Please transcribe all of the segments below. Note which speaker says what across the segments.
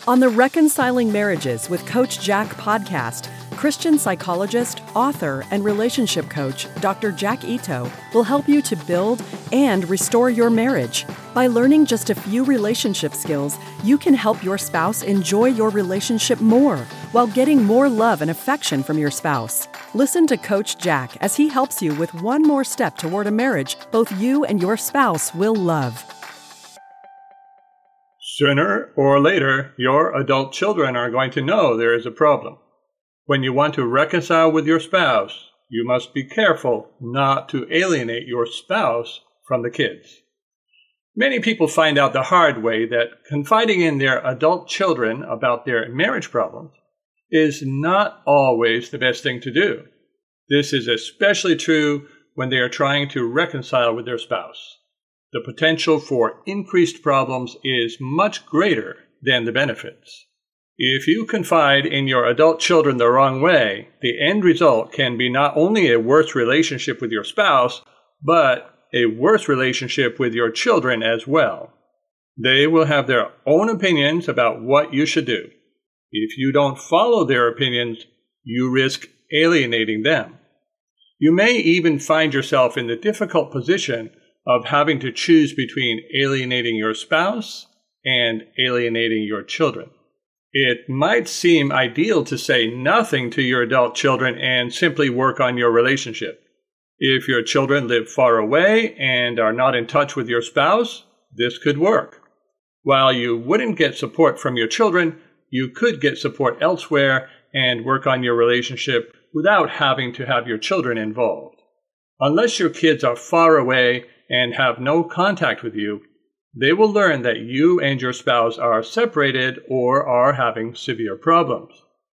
Speaker 1: On the Reconciling Marriages with Coach Jack podcast, Christian psychologist, author, and relationship coach Dr. Jack Ito will help you to build and restore your marriage. By learning just a few relationship skills, you can help your spouse enjoy your relationship more while getting more love and affection from your spouse. Listen to Coach Jack as he helps you with one more step toward a marriage both you and your spouse will love.
Speaker 2: Sooner or later, your adult children are going to know there is a problem. When you want to reconcile with your spouse, you must be careful not to alienate your spouse from the kids. Many people find out the hard way that confiding in their adult children about their marriage problems is not always the best thing to do. This is especially true when they are trying to reconcile with their spouse. The potential for increased problems is much greater than the benefits. If you confide in your adult children the wrong way, the end result can be not only a worse relationship with your spouse, but a worse relationship with your children as well. They will have their own opinions about what you should do. If you don't follow their opinions, you risk alienating them. You may even find yourself in the difficult position of having to choose between alienating your spouse and alienating your children. It might seem ideal to say nothing to your adult children and simply work on your relationship. If your children live far away and are not in touch with your spouse, this could work. While you wouldn't get support from your children, you could get support elsewhere and work on your relationship without having to have your children involved. Unless your kids are far away and have no contact with you, they will learn that you and your spouse are separated or are having severe problems.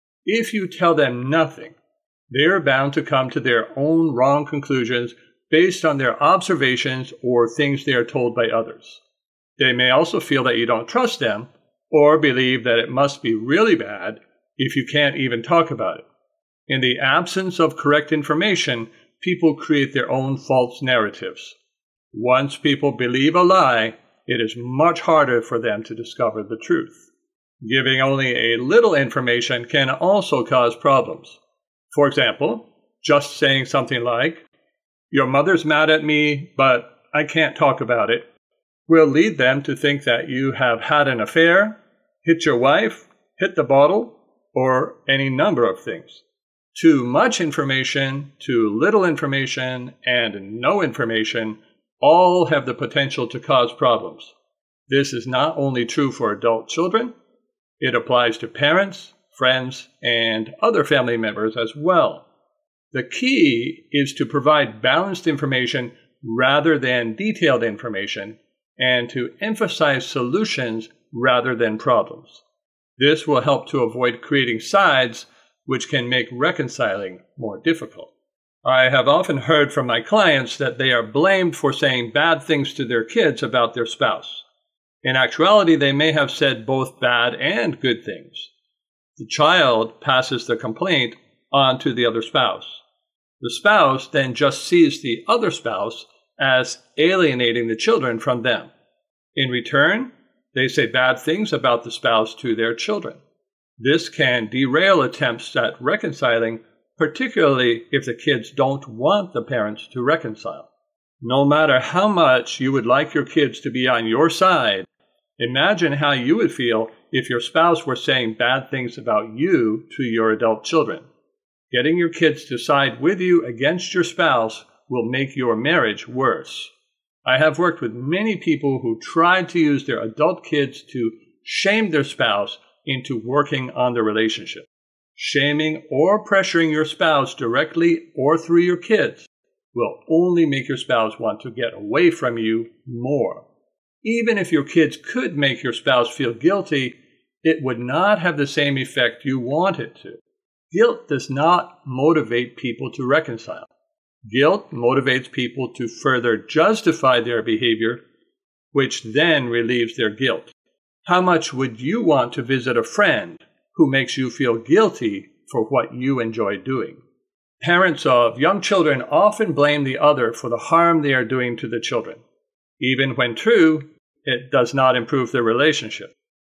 Speaker 2: If you tell them nothing, they are bound to come to their own wrong conclusions based on their observations or things they are told by others. They may also feel that you don't trust them or believe that it must be really bad if you can't even talk about it. In the absence of correct information, people create their own false narratives. Once people believe a lie, it is much harder for them to discover the truth. Giving only a little information can also cause problems. For example, just saying something like, "Your mother's mad at me, but I can't talk about it," will lead them to think that you have had an affair, hit your wife, hit the bottle, or any number of things. Too much information, too little information, and no information all have the potential to cause problems. This is not only true for adult children, it applies to parents, friends, and other family members as well. The key is to provide balanced information rather than detailed information, and to emphasize solutions rather than problems. This will help to avoid creating sides which can make reconciling more difficult. I have often heard from my clients that they are blamed for saying bad things to their kids about their spouse. In actuality, they may have said both bad and good things. The child passes the complaint on to the other spouse. The spouse then just sees the other spouse as alienating the children from them. In return, they say bad things about the spouse to their children. This can derail attempts at reconciling, particularly if the kids don't want the parents to reconcile. No matter how much you would like your kids to be on your side, imagine how you would feel if your spouse were saying bad things about you to your adult children. Getting your kids to side with you against your spouse will make your marriage worse. I have worked with many people who tried to use their adult kids to shame their spouse into working on the relationship. Shaming or pressuring your spouse directly or through your kids will only make your spouse want to get away from you more. Even if your kids could make your spouse feel guilty, it would not have the same effect you want it to. Guilt does not motivate people to reconcile. Guilt motivates people to further justify their behavior, which then relieves their guilt. How much would you want to visit a friend who makes you feel guilty for what you enjoy doing? Parents of young children often blame the other for the harm they are doing to the children. Even when true, it does not improve the relationship.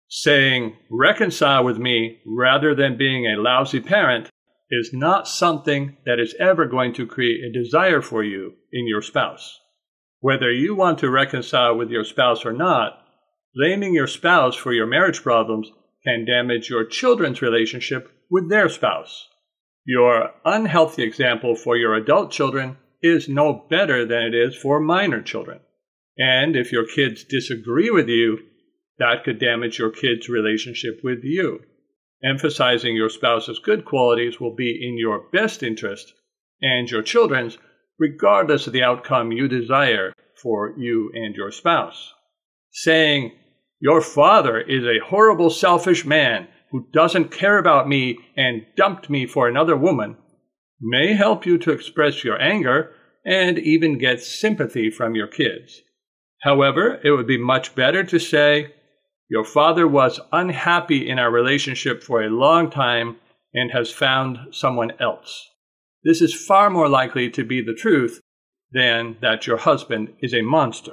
Speaker 2: Saying, reconcile with me rather than being a lousy parent is not something that is ever going to create a desire for you in your spouse. Whether you want to reconcile with your spouse or not, blaming your spouse for your marriage problems can damage your children's relationship with their spouse. Your unhealthy example for your adult children is no better than it is for minor children. And if your kids disagree with you, that could damage your kids' relationship with you. Emphasizing your spouse's good qualities will be in your best interest and your children's, regardless of the outcome you desire for you and your spouse. Saying, your father is a horrible, selfish man who doesn't care about me and dumped me for another woman, may help you to express your anger and even get sympathy from your kids. However, it would be much better to say, your father was unhappy in our relationship for a long time and has found someone else. This is far more likely to be the truth than that your husband is a monster.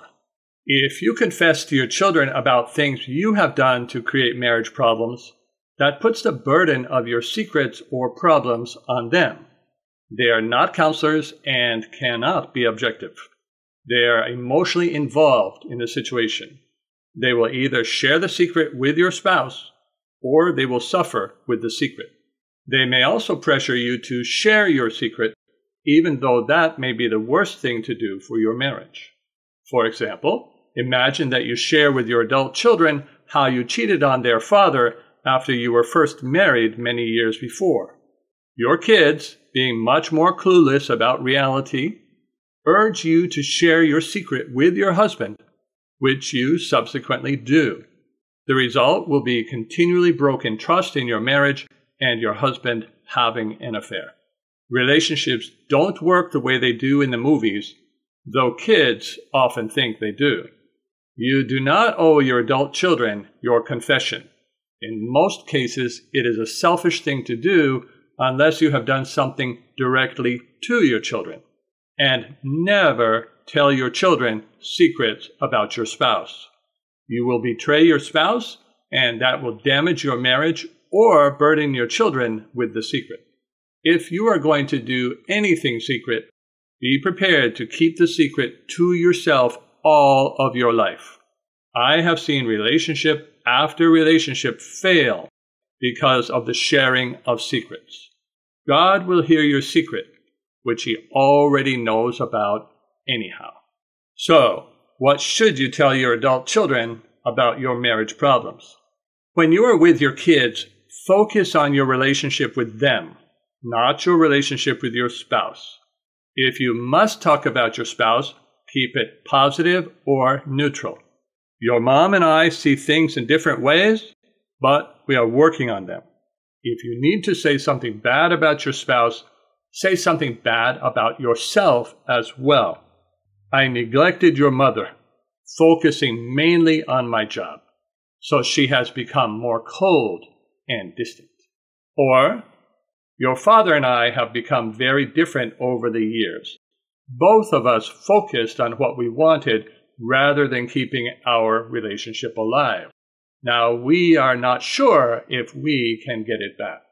Speaker 2: If you confess to your children about things you have done to create marriage problems, that puts the burden of your secrets or problems on them. They are not counselors and cannot be objective. They are emotionally involved in the situation. They will either share the secret with your spouse or they will suffer with the secret. They may also pressure you to share your secret, even though that may be the worst thing to do for your marriage. For example, imagine that you share with your adult children how you cheated on their father after you were first married many years before. Your kids, being much more clueless about reality, urge you to share your secret with your husband, which you subsequently do. The result will be continually broken trust in your marriage and your husband having an affair. Relationships don't work the way they do in the movies, though kids often think they do. You do not owe your adult children your confession. In most cases, it is a selfish thing to do unless you have done something directly to your children. And never tell your children secrets about your spouse. You will betray your spouse, and that will damage your marriage or burden your children with the secret. If you are going to do anything secret, be prepared to keep the secret to yourself all of your life. I have seen relationship after relationship fail because of the sharing of secrets. God will hear your secret, which He already knows about anyhow. So, what should you tell your adult children about your marriage problems? When you are with your kids, focus on your relationship with them, not your relationship with your spouse. If you must talk about your spouse, keep it positive or neutral. Your mom and I see things in different ways, but we are working on them. If you need to say something bad about your spouse, say something bad about yourself as well. I neglected your mother, focusing mainly on my job, so she has become more cold and distant. Or, your father and I have become very different over the years. Both of us focused on what we wanted rather than keeping our relationship alive. Now we are not sure if we can get it back.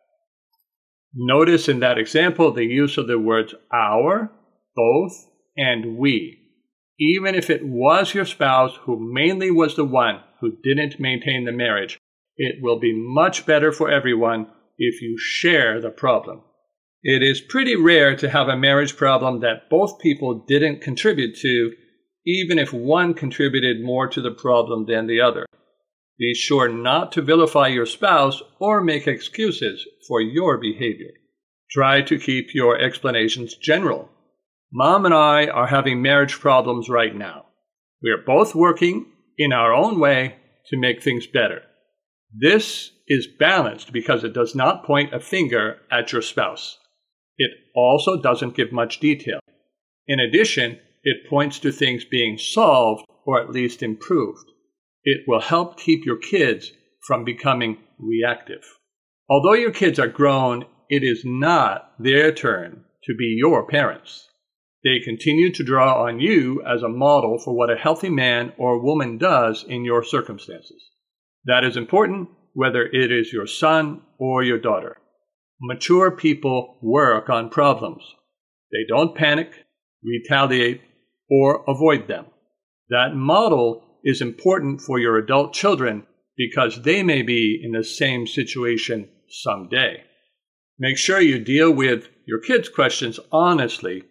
Speaker 2: Notice in that example the use of the words our, both, and we. Even if it was your spouse who mainly was the one who didn't maintain the marriage, it will be much better for everyone if you share the problem. It is pretty rare to have a marriage problem that both people didn't contribute to, even if one contributed more to the problem than the other. Be sure not to vilify your spouse or make excuses for your behavior. Try to keep your explanations general. Mom and I are having marriage problems right now. We are both working in our own way to make things better. This is balanced because it does not point a finger at your spouse. It also doesn't give much detail. In addition, it points to things being solved or at least improved. It will help keep your kids from becoming reactive. Although your kids are grown, it is not their turn to be your parents. They continue to draw on you as a model for what a healthy man or woman does in your circumstances. That is important whether it is your son or your daughter. Mature people work on problems. They don't panic, retaliate, or avoid them. That model is important for your adult children because they may be in the same situation someday. Make sure you deal with your kids' questions honestly,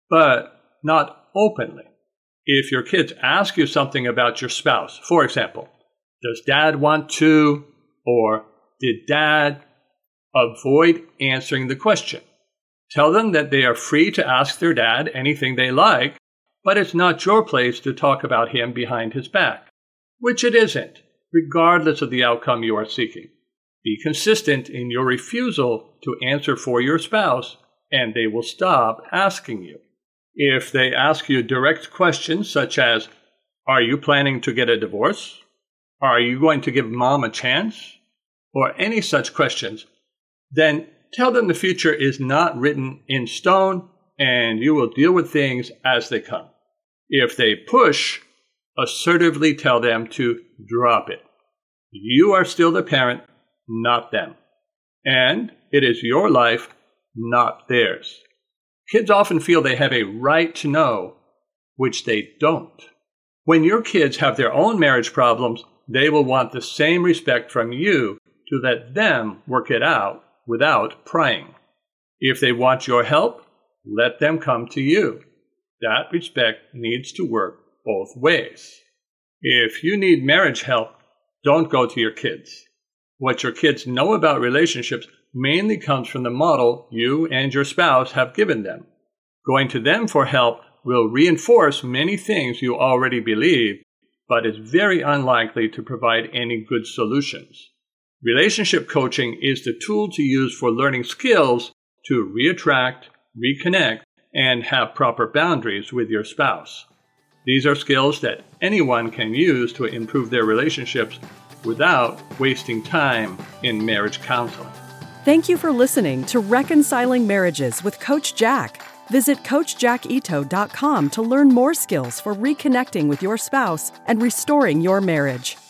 Speaker 2: but not openly. If your kids ask you something about your spouse, for example, does dad want to, or did dad, avoid answering the question. Tell them that they are free to ask their dad anything they like, but it's not your place to talk about him behind his back, which it isn't, regardless of the outcome you are seeking. Be consistent in your refusal to answer for your spouse, and they will stop asking you. If they ask you direct questions such as, are you planning to get a divorce? Are you going to give mom a chance? Or any such questions, then tell them the future is not written in stone and you will deal with things as they come. If they push, assertively tell them to drop it. You are still the parent, not them. And it is your life, not theirs. Kids often feel they have a right to know, which they don't. When your kids have their own marriage problems, they will want the same respect from you to let them work it out without prying. If they want your help, let them come to you. That respect needs to work both ways. If you need marriage help, don't go to your kids. What your kids know about relationships mainly comes from the model you and your spouse have given them. Going to them for help will reinforce many things you already believe, but is very unlikely to provide any good solutions. Relationship coaching is the tool to use for learning skills to reattract, reconnect, and have proper boundaries with your spouse. These are skills that anyone can use to improve their relationships without wasting time in marriage counseling.
Speaker 1: Thank you for listening to Reconciling Marriages with Coach Jack. Visit CoachJackIto.com to learn more skills for reconnecting with your spouse and restoring your marriage.